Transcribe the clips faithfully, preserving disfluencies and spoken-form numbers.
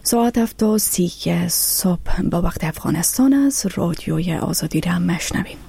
ساعت هفت و سی صبح با وقت افغانستان است. رادیوی آزادی را مشنویم.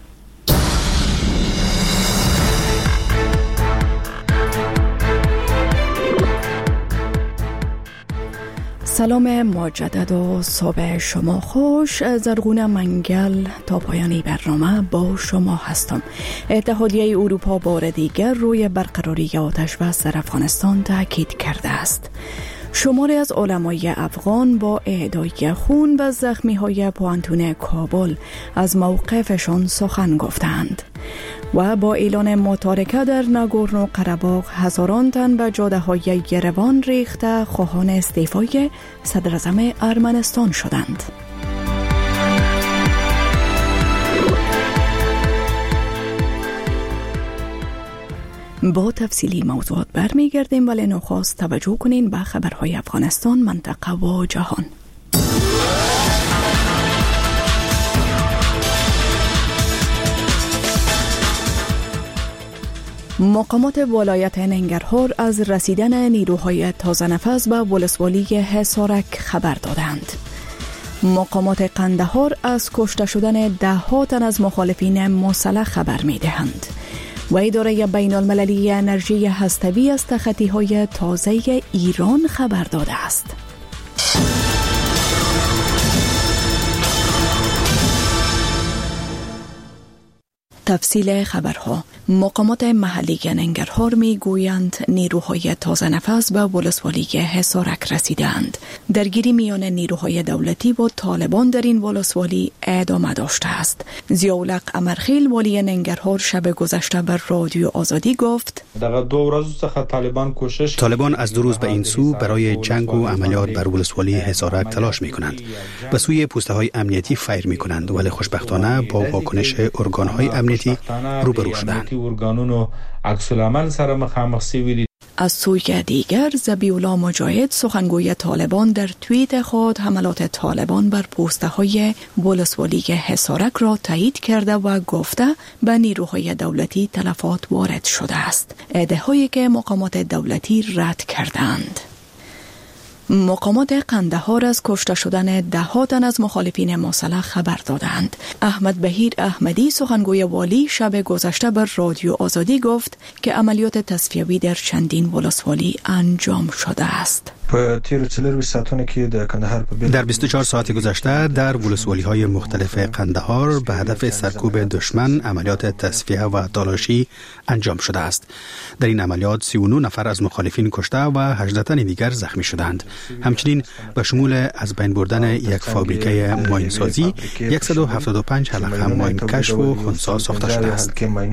سلام مجدد و صبح شما خوش. زرغون منگل تا پایانی برنامه با شما هستم. اتحادیه اروپا بار دیگر روی برقراری آتش بس در افغانستان تاکید کرده است. شماری از علمای افغان با اهدای خون و زخمی های پوانتون کابل از موقفشان سخن گفتند و با اعلان متارکه در ناگورنو قره‌باغ هزاران تن به جاده های یروان ریخته خواهان استعفای صدر اعظم ارمنستان شدند. با تفصیلی موضوعات برمیگردیم، ولی نخست توجه کنین به خبرهای افغانستان، منطقه و جهان. مقامات ولایت ننگرهار از رسیدن نیروهای تازه نفس به ولسوالی حصارک خبر دادند. مقامات قندهار از کشته شدن ده ها تن از مخالفین مسلح خبر می دهند و اداره بین المللی انرژی هسته‌ای از تخطی‌های تازه ایران خبر داده است. تفصیل خبرها. مقامات محلی ننگرهار می گویند نیروهای تازه نفس به ولسوالی حصارک رسیدند. درگیری میان نیروهای دولتی و طالبان در این ولسوالی ادامه داشته است. ضیاءالحق امرخیل والی ننگرهار شب گذشته بر رادیو آزادی گفت طالبان از دو روز به این سو برای جنگ و عملیات بر ولسوالی حصارک تلاش می کنند. به سوی پوسته های امنیتی فیر می کنند، ولی خوشبختانه با واکنش ارگان های امنیتی روبرو شدند. از سوی دیگر ذبیح الله مجاهد سخنگوی طالبان در توییت خود حملات طالبان بر پوسته های ولسوالی حصارک را تایید کرده و گفته به نیروهای دولتی تلفات وارد شده است. ادعاهایی که مقامات دولتی رد کردند. مقامات قندهار از کشته شدن ده ها تن از مخالفین مسلح خبر دادند. احمد بهیر احمدی سخنگوی والی شب گذشته بر رادیو آزادی گفت که عملیات تصفیوی در چندین ولسوالی انجام شده است. در بیست و چهار ساعت گذشته در ولسوالی‌های مختلف قندهار به هدف سرکوب دشمن عملیات تصفیه و تلاشی انجام شده است. در این عملیات سی و نه نفر از مخالفین کشته و هجده تن دیگر زخمی شدند. همچنین به شمول از بین بردن یک فابریکه ماینسازی صد و هفتاد و پنج حلقه ماین کشف و خنثی ساخته شده است.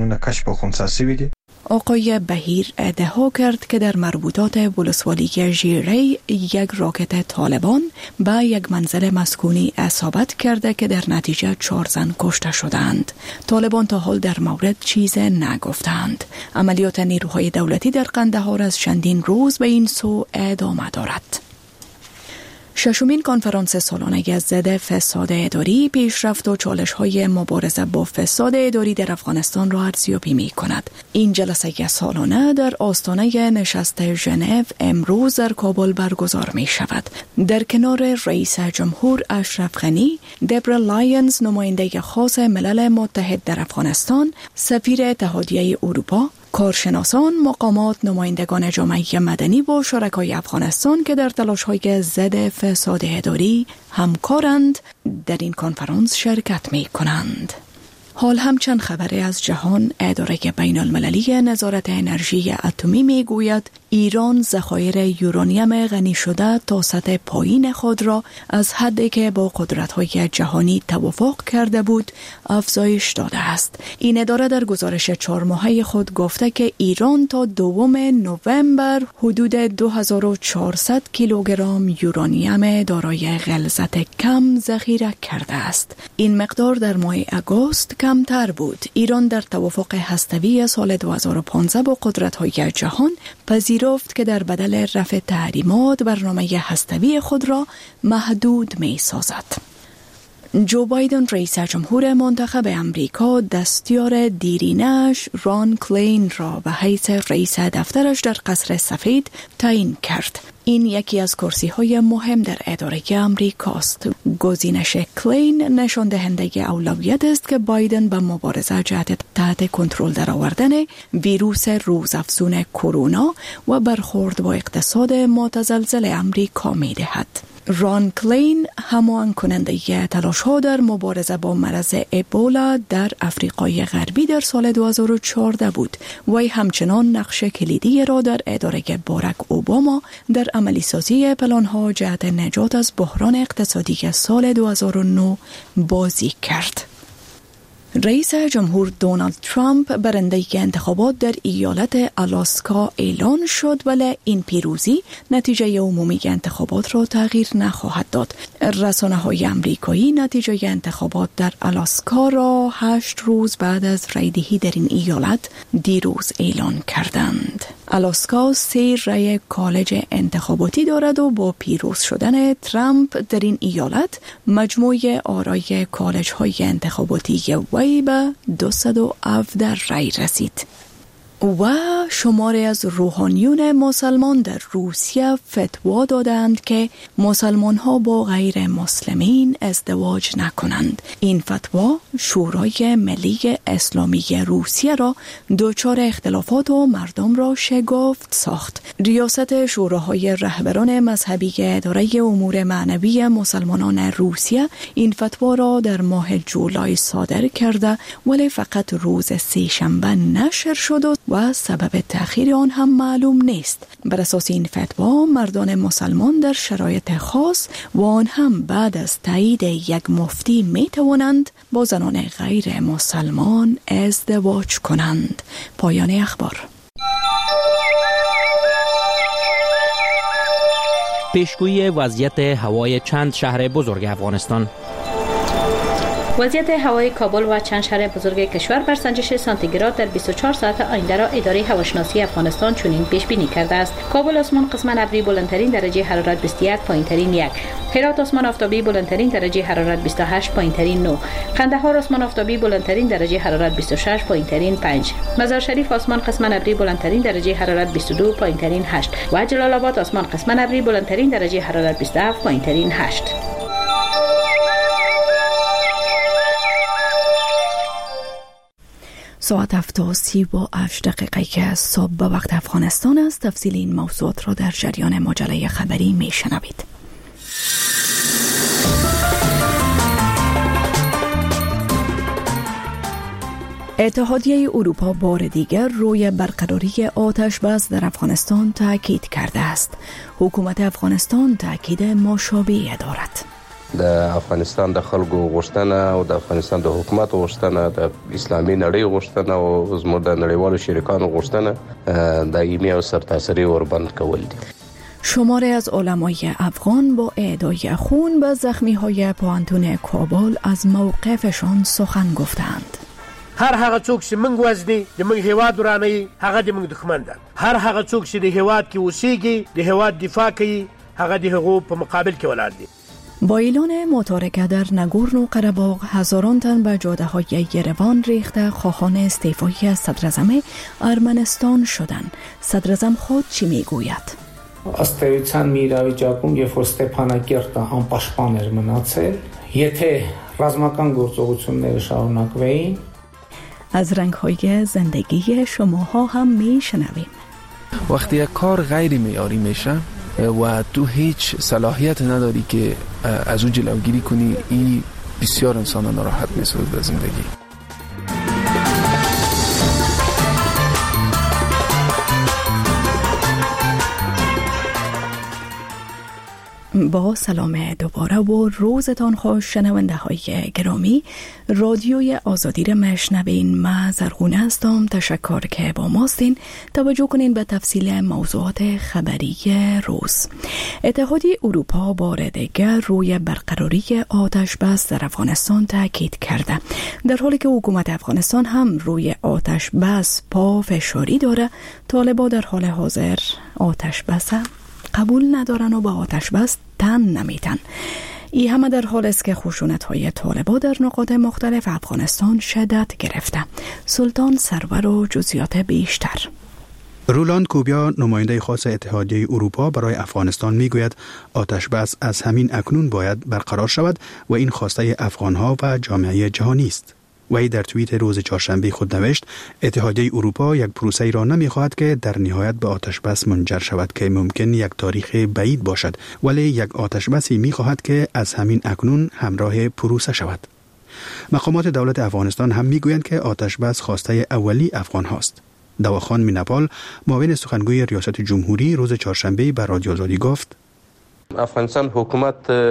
آقای بهیر ادعا کرد که در مربوطات ولسوالی ژیره یک راکت طالبان به یک منزل مسکونی اصابت کرده که در نتیجه چهار زن کشته شدند. طالبان تا حال در مورد چیز نگفتند. عملیات نیروهای دولتی در قندهار از چندین روز به این سو ادامه دارد. ششمین کنفرانس سالانه ضد فساد اداری پیشرفت و چالش‌های مبارزه با فساد اداری در افغانستان را ارزیابی می‌کند. این جلسه سالانه در آستانه نشست ژنو امروز در کابل برگزار می‌شود. در کنار رئیس جمهور اشرف غنی، دبرا لایونز نماینده خاص ملل متحد در افغانستان، سفیر اتحادیه اروپا، کارشناسان، مقامات، نمایندگان جامعه مدنی و شرکای افغانستان که در تلاش‌های ضد فساد اداری همکارند در این کنفرانس شرکت می‌کنند. حال هم چند خبری از جهان. اداره بین المللی نظارت انرژی اتمی میگوید ایران ذخایر یورانیم غنی شده تا سطح پایین خود را از حدی که با قدرت‌های جهانی توافق کرده بود افزایش داده است. این اداره در گزارش چهار ماهه خود گفته که ایران تا دوم نوامبر حدود دو هزار و چهارصد کیلوگرم یورانیم دارای غلظت کم ذخیره کرده است. این مقدار در ماه آگوست کمتر بود. ایران در توافق هسته‌ای سال دو هزار و پانزده با قدرت‌های جهان پذیرفت که در بدل رفع تحریمات برنامه هسته‌ای خود را محدود می‌سازد. جو بایدن رئیس جمهور منتخب امریکا دستیار دیرینش ران کلین را به حیث رئیس دفترش در قصر سفید تعیین کرد. این یکی از کرسی های مهم در اداره امریکاست. گزینش کلین نشان دهنده اولویت است که بایدن به مبارزه جهت تحت کنترل درآوردن ویروس روزافزون کرونا و برخورد با اقتصاد متزلزل امریکا می‌دهد. ران کلین هماهنگ کننده تلاش ها در مبارزه با مرض ابولا در افریقای غربی در سال دو هزار و چهارده بود. وی همچنان نقش کلیدی را در اداره باراک اوباما در عملی سازی پلان ها جهت نجات از بحران اقتصادی سال دو هزار و نه بازی کرد. رئیس جمهور دونالد ترامپ برنده انتخابات در ایالت آلاسکا اعلان شد، ولی این پیروزی نتیجه عمومی انتخابات را تغییر نخواهد داد. رسانه‌های آمریکایی نتیجه انتخابات در آلاسکا را هشت روز بعد از رأی‌دهی در این ایالت دیروز اعلان کردند. آلاسکا سه رأی کالج انتخاباتی دارد و با پیروز شدن ترامپ در این ایالت مجموع آرای کالج های انتخاباتی وی به دویست و هفده رأی رسید. و شماری از روحانیون مسلمان در روسیه فتوا دادند که مسلمان ها با غیر مسلمین ازدواج نکنند. این فتوا شورای ملی اسلامی روسیه را دچار اختلافات و مردم را شگفت ساخت. ریاست شوراهای رهبران مذهبی اداره امور معنوی مسلمانان روسیه این فتوا را در ماه جولای صادر کرده، ولی فقط روز سه شنبه نشر شد و سبب تأخیر آن هم معلوم نیست. بر اساس این فتوا مردان مسلمان در شرایط خاص و آن هم بعد از تایید یک مفتی می توانند با زنان غیر مسلمان ازدواج کنند. پایان اخبار. پیشگویی وضعیت هوای چند شهر بزرگ افغانستان. وضعیت هوای کابل و چند شهر بزرگ کشور بر سنجش سانتیگراد در بیست و چهار ساعت آینده را اداره هواشناسی افغانستان چنین پیش بینی کرده است: کابل آسمان قسماً ابری بلندترین درجه حرارت بیست و یک، پایینترین یک. هرات آسمان آفتابی بلندترین درجه حرارت بیست و هشت، پایینترین نه. قندهار آسمان آفتابی بلندترین درجه حرارت بیست و شش، پایینترین پنج. مزار شریف آسمان قسماً ابری بلندترین درجه حرارت بیست و دو، پایینترین هشت. و جلال آباد آسمان قسماً ابری بلندترین درجه حرارت بیست و هفت، پایینترین هشت. ساعت هفت و سی و هشت دقیقه که صبح به وقت افغانستان است. تفصیل این موضوعات را در جریان مجله خبری می شنوید. اتحادیه اروپا بار دیگر روی برقراری آتش بس در افغانستان تاکید کرده است. حکومت افغانستان تاکید مشابه دارد. د افغانستان د خلکو غوښتنه او د افغانستان د حکومت غوښتنه د اسلامي نړۍ غوښتنه او زموږ د نړیوالو شریکانو غوښتنه دایمي او سرتاسري وربند کول دي. شماری از علمای افغان با اهدای خون به زخمی‌های پوهنتون کابل از موقفشان سخن گفتند. هر هغه څوک چې موږ وزني د موږ هیواد ورانوي هغه د موږ دښمن ده. هر هغه څوک چې د هیواد کې اوسېږي د هیواد دفاع کوي هغه د هغو په مقابل کې ولاړ دي. با اعلان متارکه در نگورنو قره‌باغ هزاران تن به جاده‌های یروان ریخته خواهان استعفای از صدراعظم ارمنستان شدند. صدراعظم خود چی میگوید؟ Ըստ էության մի իրավիճակում, երբ որ Ստեփանակերտը անպաշտպան էր մնացել, եթե ռազմական գործողությունները շարունակվեին. از رنگ‌های زندگی شماها هم میشنویم. وقتی یک کار غیر معیاری میشه و تو هیچ صلاحیت نداری که از او جلوگیری کنی، این بسیار انسان ناراحت میسازه به زندگی. با سلام دوباره و روزتان خوش شنونده های گرامی. رادیوی آزادی را میشنوین. من زرغونه هستم. تشکر که با ماستین. توجه کنین به تفصیل موضوعات خبری روز. اتحادیه اروپا بار دیگر روی برقراری آتش بس در افغانستان تاکید کرده. در حالی که حکومت افغانستان هم روی آتش بس پافشاری داره، طالبان در حال حاضر آتش بس قبول ندارن و با آتش بس تن نمیتن. ای همه در حال است که خشونت‌های طالبان در نقاط مختلف افغانستان شدت گرفته. سلطان سرور و جزئیات بیشتر. رولاند کوبیا نماینده خاص اتحادیه اروپا برای افغانستان میگوید آتش بس از همین اکنون باید برقرار شود و این خواسته افغانها و جامعه جهانی است. وی در توییت روز چهارشنبه خود نوشت اتحادیه اروپا یک پروسه را نمیخواهد که در نهایت به آتش بس منجر شود که ممکن یک تاریخ بعید باشد، ولی یک آتش بسی میخواهد که از همین اکنون همراه پروسه شود. مقامات دولت افغانستان هم میگویند که آتش بس خواسته اولی افغان هاست. دواخان میناپال معاون سخنگوی ریاست جمهوری روز چهارشنبه به رادیو آزادی گفت افغانستان حکومت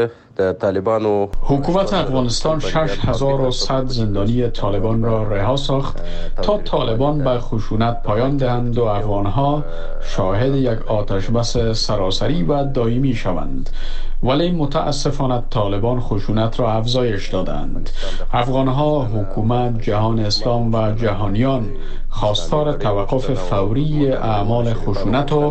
طالبان و حکومت افغانستان شش هزار و صد زندانی طالبان را رها ساخت تا طالبان به خشونت پایان دهند و افغانها شاهد یک آتش بس سراسری و دائمی شوند. ولی متاسفانه طالبان خشونت را افزایش دادند. افغانها، حکومت، جهان اسلام و جهانیان خواستار توقف فوری اعمال خشونت و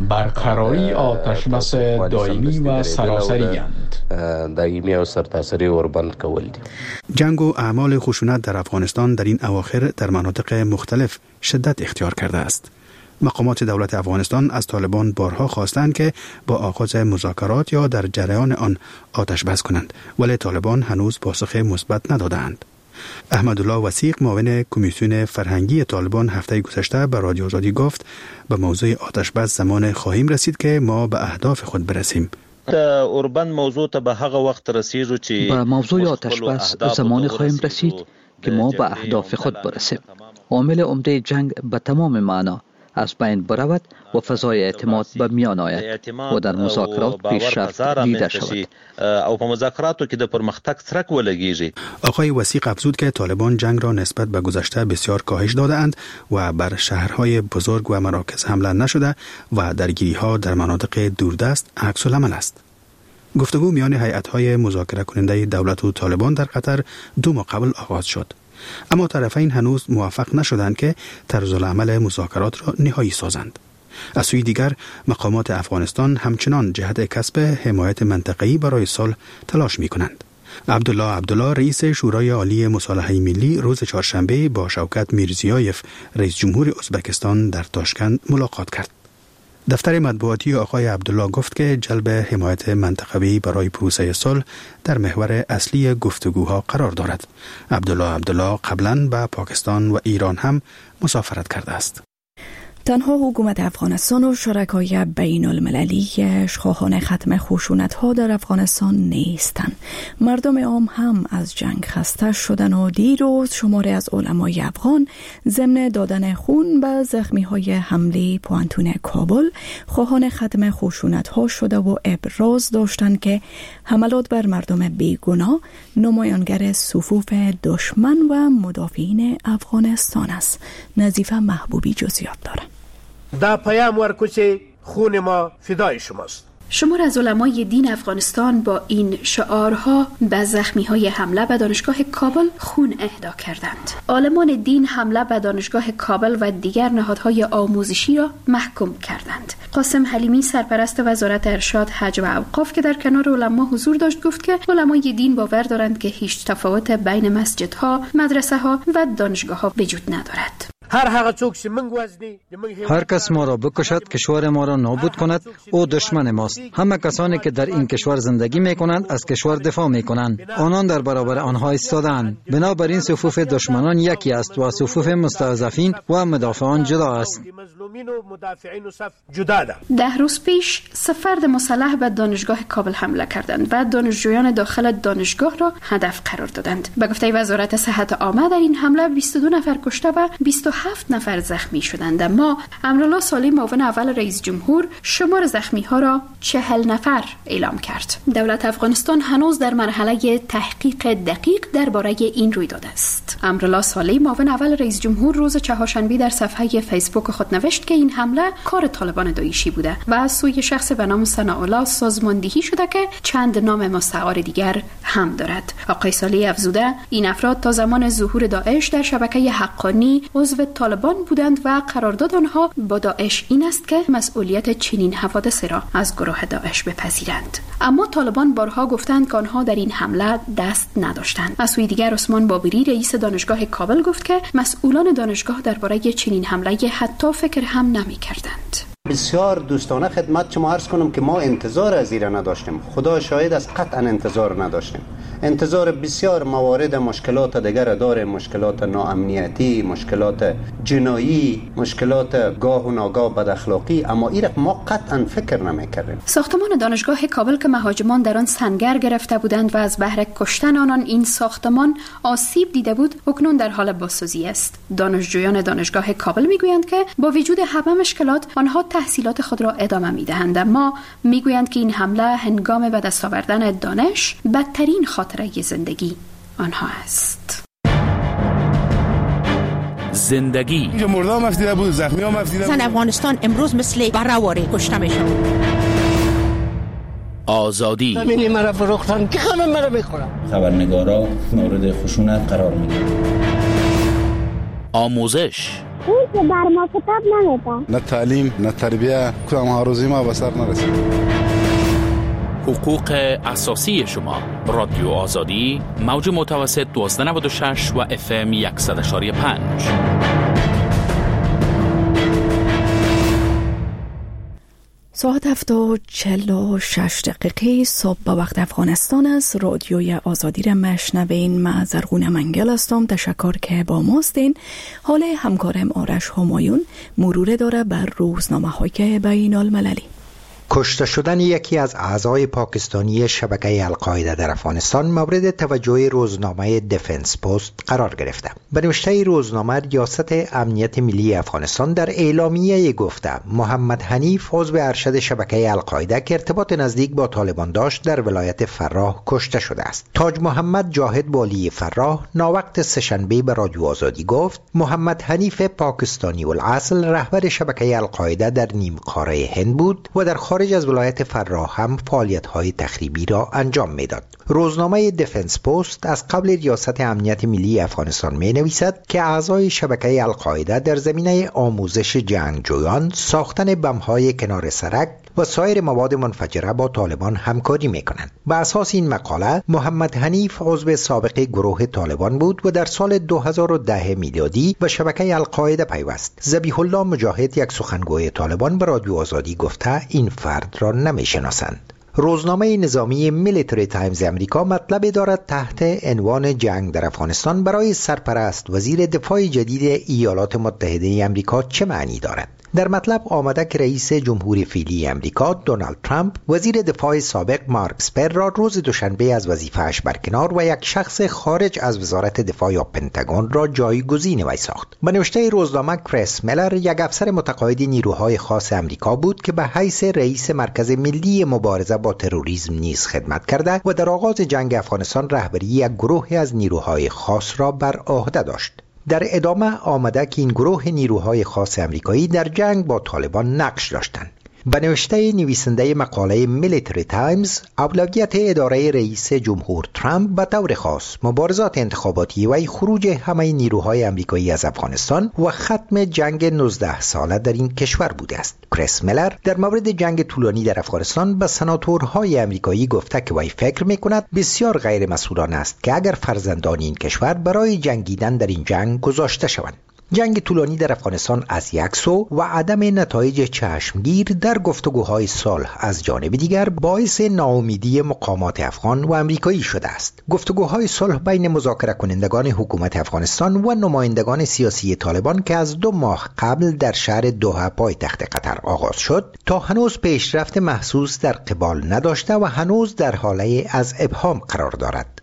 برقراری آتش بس دائمی و سراسری اند. دائمی و سرتاسری وربند کول دي. جنگ و اعمال خشونت در افغانستان در این اواخر در مناطق مختلف شدت اختیار کرده است. مقامات دولت افغانستان از طالبان بارها خواستند که با آغاز مذاکرات یا در جریان آن آتش بس کنند، ولی طالبان هنوز پاسخ مثبت ندادند. احمدالله وثیق معاون کمیسیون فرهنگی طالبان هفته گذشته به رادیو آزادی گفت به موضوع آتش بس زمان خواهیم رسید که ما به اهداف خود برسیم. اوربند موضوع ته به هغه وخت رسیږو چې به موضوع آتش بس زمان خواهیم رسید که ما به اهداف خود برسیم. عامل عمده جنگ به تمام معنا از بین برود و فضای اعتماد به میان آید و در مذاکرات پیشرفت دیده شود او په مذاکراتو کې د پرمختګ څرک ولګیږي. آقای وثیق افزود که طالبان جنگ را نسبت به گذشته بسیار کاهش داده‌اند و بر شهرهای بزرگ و مراکز حمله نشده و درگیری‌ها در مناطق دوردست عکس العمل است. گفتگو میان هیئت‌های مذاکره کننده دولت و طالبان در قطر دو ماه قبل آغاز شد، اما طرفین هنوز موفق نشدند که طرزالعمل مذاکرات را نهایی سازند. از سوی دیگر مقامات افغانستان همچنان جهت کسب حمایت منطقه‌ای برای صلح تلاش می‌کنند. عبدالله عبدالله رئیس شورای عالی مصالحه ملی روز چهارشنبه با شوکت میرزیایف رئیس جمهور ازبکستان در تاشکند ملاقات کرد. دفتر مطبوعاتی آقای عبدالله گفت که جلب حمایت منطقوی برای پروسه صلح در محور اصلی گفتگوها قرار دارد. عبدالله عبدالله قبلاً به پاکستان و ایران هم مسافرت کرده است. تنها حکومت افغانستان و شرکای بین المللیش خواهان ختم خشونت‌ها در افغانستان نیستند. مردم عام هم از جنگ خسته شدن و دیروز شماری از علمای افغان ضمن دادن خون به زخمی‌های حمله پوانتون کابل خواهان ختم خشونت‌ها شده و ابراز داشتند که حملات بر مردم بیگناه نمایانگر صفوف دشمن و مدافعین افغانستان است. نظیفه محبوبی جزئیات دارد. دا پیام ورکو چې خون ما فدای شماست. شمار از علمای دین افغانستان با این شعارها به زخمی‌های حمله به دانشگاه کابل خون اهدا کردند. عالمان دین حمله به دانشگاه کابل و دیگر نهادهای آموزشی را محکوم کردند. قاسم حلیمی سرپرست وزارت ارشاد، حج و اوقاف که در کنار علما حضور داشت گفت که علمای دین باور دارند که هیچ تفاوت بین مسجدها، مدرسه‌ها و دانشگاه‌ها وجود ندارد. هر کس ما را بکشد، کشور ما را نابود کند، او دشمن ماست. همه کسانی که در این کشور زندگی می کنند از کشور دفاع می کنند. آنان در برابر آنها ایستادند. بنابراین صفوف دشمنان یکی است و صفوف مستضعفین و مدافعان جدا است. ده روز پیش سه فرد مسلح به دانشگاه کابل حمله کردند و دانشجویان داخل دانشگاه را هدف قرار دادند. به گفته وزارت صحت عامه در این حمله بیست و دو نفر کشته و بیست و هفت نفر زخمی شدند. اما امرالله صالح معاون اول رئیس جمهور شمار زخمی ها را چهل نفر اعلام کرد. دولت افغانستان هنوز در مرحله تحقیق دقیق درباره این رویداد است. امرالله صالح معاون اول رئیس جمهور روز چهارشنبه در صفحه فیسبوک خود نوشت که این حمله کار طالبان داعشی بوده و از سوی شخص به نام ثناءالله سازماندهی شده که چند نام مستعار دیگر هم دارد. آقای صالح افزوده این افراد تا زمان ظهور داعش در شبکه حقانی عضو طالبان بودند و قرارداد آنها با داعش این است که مسئولیت چنین حوادث را از گروه داعش بپذیرند. اما طالبان بارها گفتند که آنها در این حمله دست نداشتند. از سوی دیگر عثمان بابری رئیس دانشگاه کابل گفت که مسئولان دانشگاه درباره چنین حمله حتی فکر هم نمی‌کردند. بسیار دوستانه خدمت شما عرض کنم که ما انتظار از ایران نداشتیم. خدا شاهد است، قطعا انتظار نداشتیم. انتظار بسیار موارد مشکلات دیگر داره، مشکلات ناامنیتی، مشکلات جنایی، مشکلات گاه و ناگاه بد اخلاقی، اما این ما قطعا فکر نمی‌کردیم. ساختمان دانشگاه کابل که مهاجمان در آن سنگر گرفته بودند و از بهر کشتن آنان این ساختمان آسیب دیده بود، اکنون در حال بازسازی است. دانشجویان دانشگاه کابل میگویند که با وجود همه مشکلات آنها تحصیلات خود را ادامه می‌دهند، اما میگویند که این حمله هنگام به دست آوردن دانش بدترین خاطره زندگی آنها است. زندگی اینجا مردم مفتیده بود، زخمی ها مفتیده بود. زن افغانستان امروز مثل برآواره کشته میشن. آزادی همینی مرا فروختن که همه مرا میخورم. خبرنگارا مورد خشونت قرار میگیرن. آموزش اون که بر ما کتاب نمیده. نه تعلیم نه تربیه، کدام هاروزی ما به سر نرسید. حقوق اساسی شما. رادیو آزادی، موج متوسط دوازده نود و شش و اف ام صد و یک و پنج. ساعت هفت و چهل و شش دقیقه صبح به وقت افغانستان است. رادیوی آزادی را مشنوین. من زرغون منگل هستم. تشکر که با ماستین. حال همکارم آرش همایون مرور داره بر روزنامه های بین المللی. کشته شدن یکی از اعضای پاکستانی شبکه القاعده در افغانستان مورد توجه روزنامه دفنس پست قرار گرفته. به نوشته روزنامه، ریاست امنیت ملی افغانستان در اعلامیه گفته محمد حنیف عضو ارشد شبکه القاعده که ارتباط نزدیک با طالبان داشت در ولایت فراه کشته شده است. تاج محمد جاهد والی فراه ناوقت سه‌شنبه به رادیو آزادی گفت محمد حنیف پاکستانی الاصل رهبر شبکه القاعده در نیمقاره هند بود و در خارج از ولایت فراه هم فعالیت‌های تخریبی را انجام می‌داد. روزنامه دفنس پست از قبل ریاست امنیت ملی افغانستان می‌نویسد که اعضای شبکه القاعده در زمینه آموزش جنگجویان، ساختن بم‌های کنار سرک و سایر مواد منفجره با طالبان همکاری می‌کنند. بر اساس این مقاله، محمد حنیف عضو سابق گروه طالبان بود و در سال دو هزار و ده میلادی به شبکه القاعده پیوست. ذبیح الله مجاهد، یک سخنگوی طالبان، به رادیو آزادی گفته این فرد را نمی‌شناسند. روزنامه نظامی میلیتری تایمز امریکا مطلب دارد تحت عنوان جنگ در افغانستان برای سرپرست وزیر دفاع جدید ایالات متحده امریکا چه معنی دارد. در مطلب آمده که رئیس جمهوری فعلی امریکا دونالد ترامپ وزیر دفاع سابق مارک اسپر را روز دوشنبه از وظیفه‌اش برکنار و یک شخص خارج از وزارت دفاع یا پنتاگون را جایگزین وی ساخت. به نوشته روزنامه، کریس میلر یک افسر متقاعد نیروهای خاص امریکا بود که به حیث رئیس مرکز ملی مبارزه با تروریسم نیز خدمت کرده و در آغاز جنگ افغانستان رهبری یک گروه از نیروهای خاص را بر عهده داشت. در ادامه آمده که این گروه نیروهای خاص امریکایی در جنگ با طالبان نقش داشتند. به نوشته نویسنده مقاله میلیتری تایمز، اولویت اداره رئیس جمهور ترامپ به طور خاص مبارزات انتخاباتی و خروج همه نیروهای امریکایی از افغانستان و ختم جنگ نوزده ساله در این کشور بوده است. کریس میلر در مورد جنگ طولانی در افغانستان به سناتورهای امریکایی گفته که وی فکر میکند بسیار غیر مسئولانه است که اگر فرزندان این کشور برای جنگیدن در این جنگ گذاشته شوند. جنگ طولانی در افغانستان از یک سو و عدم نتایج چشمگیر در گفتگوهای صلح از جانب دیگر باعث ناامیدی مقامات افغان و امریکایی شده است. گفتگوهای صلح بین مذاکره کنندگان حکومت افغانستان و نمایندگان سیاسی طالبان که از دو ماه قبل در شهر دوحه پایتخت قطر آغاز شد، تا هنوز پیشرفت محسوس در قبال نداشته و هنوز در حاله از ابهام قرار دارد.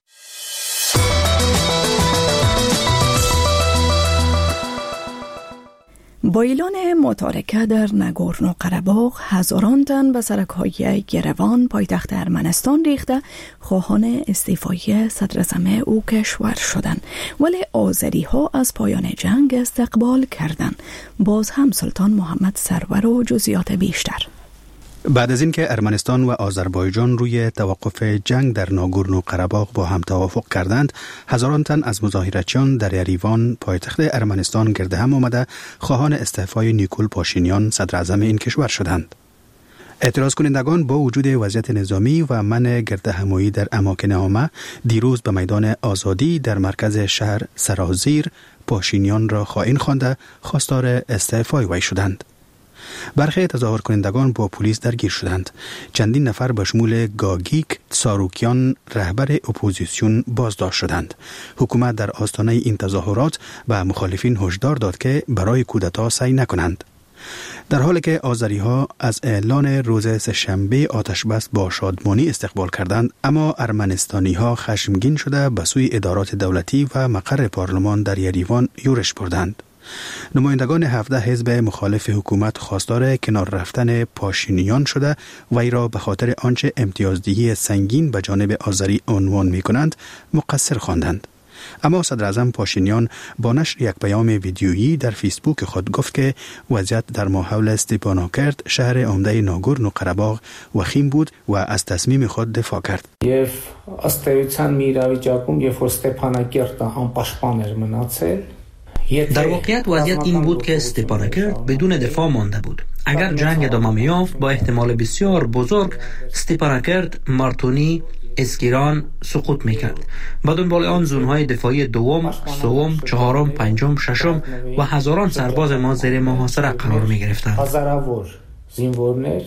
با اعلان متارکه در ناگورنو قره‌باغ، هزاران تن به سرک‌های گروان پایتخت ارمنستان ریخته خواهان استعفای صدراعظم او کشور شدند، ولی آذری‌ها از پایان جنگ استقبال کردند. باز هم سلطان محمد سرور و جزئیات بیشتر. بعد از اینکه ارمنستان و آذربایجان روی توقف جنگ در ناگورنو قره‌باغ با هم توافق کردند، هزاران تن از مظاهرچیان در یریوان پایتخت ارمنستان گرد هم آمده خواهان استعفای نیکول پاشینیان صدر اعظم این کشور شدند. اعتراض کنندگان با وجود وضعیت نظامی و منع گرد همایی در اماکن عامه دیروز به میدان آزادی در مرکز شهر سرازیر پاشینیان را خائن خوانده خواستار استعفای وی شدند. برخی تظاهر کنندگان با پلیس درگیر شدند. چندین نفر به شمول گاگیک ساروکیان رهبر اپوزیسیون بازداشت شدند. حکومت در آستانه این تظاهرات به مخالفین هشدار داد که برای کودتا سعی نکنند. در حالی که آذری ها از اعلان روز سه‌شنبه آتشبس با شادمانی استقبال کردند، اما ارمنستانی ها خشمگین شده به سوی ادارات دولتی و مقر پارلمان در یریوان یورش بردند. نمایندگان هفده حزب مخالف حکومت خواستار کنار رفتن پاشینیان شده و ای را به خاطر آنچه امتیازدهی سنگین به جانب آذری عنوان می کنند مقصر خواندند. اما صدر اعظم پاشینیان با نشر یک پیام ویدیویی در فیسبوک خود گفت که وضعیت در ماحول استپاناکرت شهر عمده ناگورنو قره‌باغ وخیم بود و از تصمیم خود دفاع کرد. Եվ ըստ էության մի իրավիճակում, երբ որ Ստեփանակերտը անպաշտպան էր մնացել, در واقعیت وضعیت این بود که استپاناکرت بدون دفاع مانده بود. اگر جنگ ادامه می‌یافت با احتمال بسیار بزرگ استپاناکرت، مارتونی، اسکیران سقوط میکرد. با دنبال آن زونهای دفاعی دوم، سوم، چهارم، پنجم، ششم و هزاران سرباز ما زیر محاصره قرار میگرفتند. هزارավոր زینورներ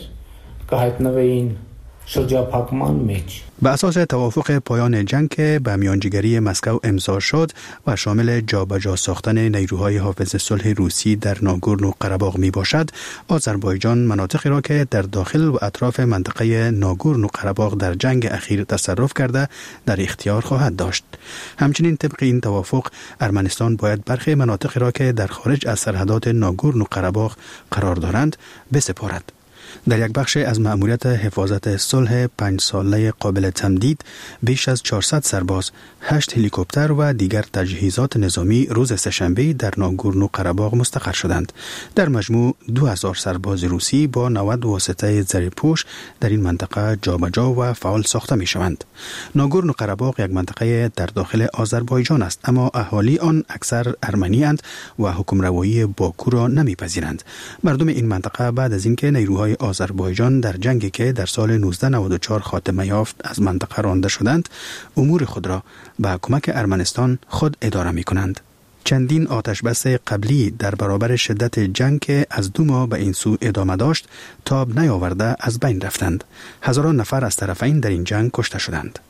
կհայտնվեին شجاع‌پاکمان میچ. به اساس توافق پایان جنگ که به میانجیگری مسکو امضا شد و شامل جابجا ساختن نیروهای حافظ صلح روسی در ناگورنو قره‌باغ می باشد، آذربایجان مناطقی را که در داخل و اطراف منطقه ناگورنو قره‌باغ در جنگ اخیر تصرف کرده در اختیار خواهد داشت. همچنین طبق این توافق ارمنستان باید برخی مناطقی را که در خارج از سرحدات ناگورنو قره‌باغ قرار دارند بسپارد. در یک بخش از مأموریت حفاظت صلح پنج ساله قابل تمدید بیش از چهارصد سرباز، هشت هلیکوپتر و دیگر تجهیزات نظامی روز سه‌شنبه در ناگورنو قره‌باغ مستقر شدند. در مجموع دو هزار سرباز روسی با نود واسطه زره‌پوش در این منطقه جابجا و فعال ساخته می شوند. ناگورنو قره‌باغ یک منطقه در داخل آذربایجان است، اما اهالی آن اکثر ارمنی اند و حکمروایی باکو را نمیپذیرند. مردم این منطقه بعد از اینکه نیروهای آذربایجان در جنگی که در سال نوزده نود و چهار خاتمه یافت از منطقه رانده شدند، امور خود را با کمک ارمنستان خود اداره می کنند. چندین آتش بس قبلی در برابر شدت جنگ که از دو ماه به این سو ادامه داشت تاب نیاورده از بین رفتند. هزاران نفر از طرفین در این جنگ کشته شدند.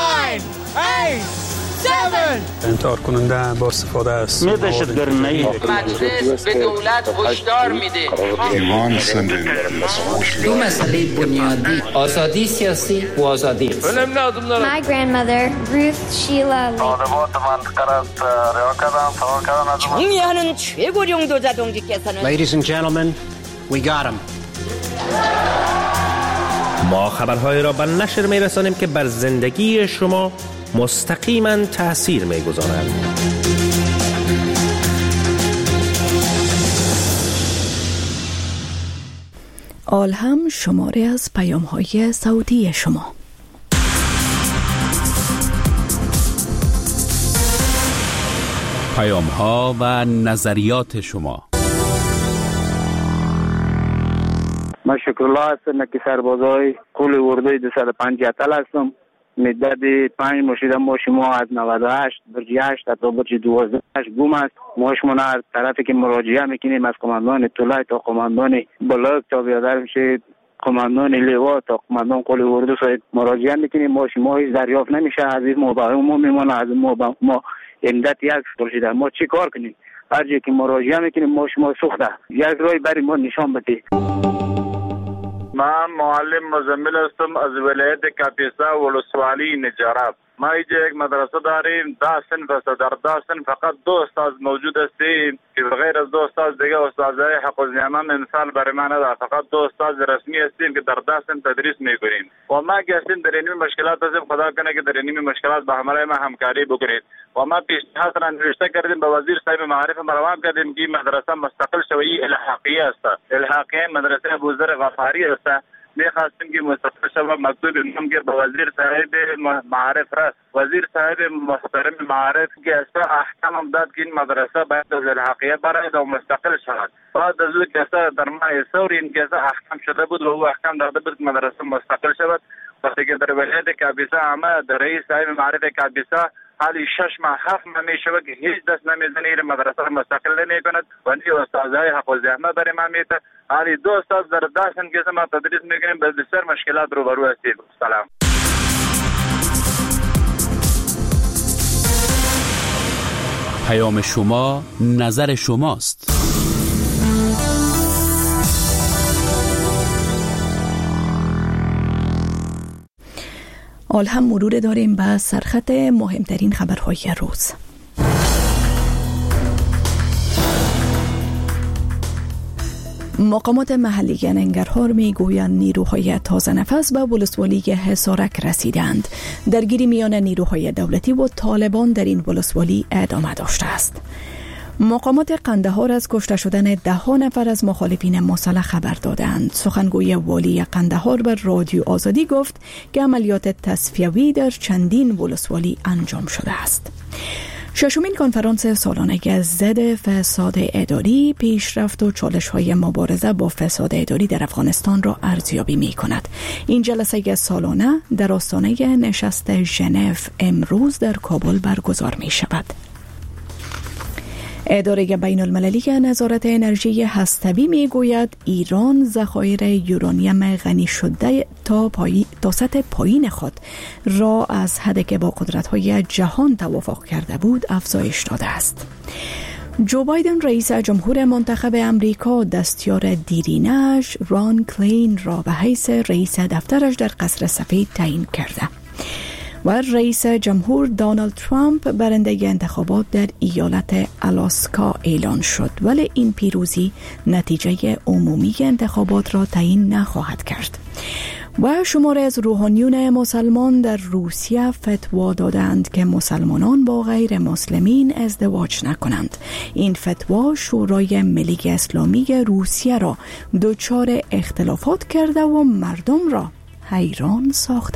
انتحار کننده با استفاده از دهشتگرانه مجلس به دولت هشدار میده دو مسئله بنیادی، آزادی سیاسی و آزادی اقتصادی. My grandmother Ruth Sheila 정리하는 최고령 도자동지께서는 Ladies and gentlemen, we got him. ما خبرهای را به نشر میرسانیم که بر زندگی شما مستقیما تأثیر میگذارند. آل هم شماره از پیام های صوتی شما. پیام ها و نظریات شما. من شکرالله هستم که سربازای قول اردوی دویست و پنجاه هستم. مدت پنج مشید ماشی ما از نود و هشت برج هشت تا برج دوازده گم است. ماشمون هر طرفی که مراجعه میکنیم از قماندان طلای تا قماندان بلاک تا بیادر میشه قماندان لیوا تا قماندان قول اردو ساید مراجعه میکنیم. ماشی ما هیچ دریافت نمیشه. از این ما با ما میمونه از ما با ما امدت یک پرسیده ما چی کار کنیم؟ هر جایی که مراجعه میکنیم ماشی ما سوخته یک رای برای ما نشان بده. من معلم مزمل هستم از ولایت کاپیسا ولسوالی نجاراب. ما اینجا یک مدرسه داریم. ده صنف است. در ده صنف فقط دو استاد موجود هستیم که بغیر از دو استاد دیگه استادای حق الزحمه مثال برای ما نداره. فقط دو استاد رسمی هستیم که در ده صنف تدریس میکنیم و ما که هستیم در این مشکلات هستیم. خدا کنه که در این مشکلات با همراه ما همکاری بکنید و ما پیشنهاد را نوشته کردیم به وزیر صاحب معارف مروان کردیم که مدرسه مستقل شوی الحاقیه است. الحاقیه مدرسه ابوذر غفاری است. میخواستیم که مستقل شود مکتوب امام که به وزیر صاحب معارف را وزیر صاحب محترم معارف که اصلا احکام هم داد که این مدرسه باید از الحقیه برای و مستقل شود. بعد از او که اصلا در ماه سور این که اصلا احکام شده بود و او احکام داده بود که مدرسه مستقل شود. وقتی که در ولایت کاپیسا آمد در رئیس صاحب معارف کاپیسا حالی شش ماه هفت ماه می شود که هیچ دست نمیزنه این مدرسه را مستقل نمی کند و نی استادای حق و زحمت برای ما میته. حالی دو استاد در داشتن که ما تدریس میکنیم به بسیار مشکلات روبرو هستیم. سلام. پیام شما نظر شماست. حال هم مرور داریم به سرخط مهمترین خبرهای روز. مقامات محلی ننگرهار میگویند نیروهای تازه نفس به ولسوالی حصارک رسیدند. درگیری میان نیروهای دولتی و طالبان در این ولسوالی ادامه داشته است. مقامات قندهار از کشته شدن ده ها نفر از مخالفین مسلح خبر دادند. سخنگوی والی قندهار به رادیو آزادی گفت که عملیات تصفیوی در چندین ولسوالی انجام شده است. ششمین کنفرانس سالانه ضد فساد اداری، پیشرفت و چالش‌های مبارزه با فساد اداری در افغانستان را ارزیابی می‌کند. این جلسه سالانه در آستانه نشست ژنو امروز در کابل برگزار می‌شود. اداره بین المللی نظارت انرژی هسته‌ای میگوید ایران ذخایر یورانیم غنی شده تا, پای... تا سطح پایین خود را از حدی که با قدرت‌های جهان توافق کرده بود افزایش داده است. جو بایدن رئیس جمهور منتخب امریکا دستیار دیرینه‌اش ران کلین را به حیث رئیس دفترش در قصر سفید تعیین کرده و رئیس جمهور دونالد ترامپ برنده انتخابات در ایالت آلاسکا اعلان شد، ولی این پیروزی نتیجه عمومی انتخابات را تعیین نخواهد کرد. و شماری از روحانیون مسلمان در روسیه فتوا دادند که مسلمانان با غیر مسلمین ازدواج نکنند. این فتوا شورای ملی اسلامی روسیه را دچار اختلافات کرده و مردم را حیران ساخته